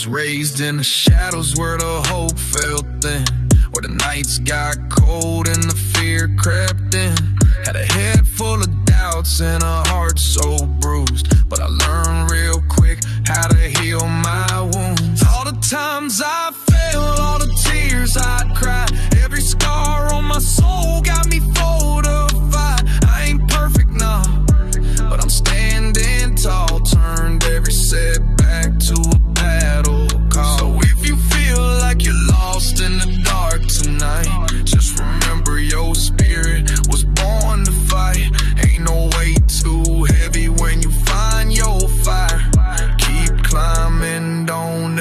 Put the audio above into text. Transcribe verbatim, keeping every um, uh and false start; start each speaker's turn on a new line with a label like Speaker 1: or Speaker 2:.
Speaker 1: was raised in the shadows where the hope felt thin, where the nights got cold and the fear crept in. Had a head full of doubts and a heart so bruised, but I learned real quick how to heal my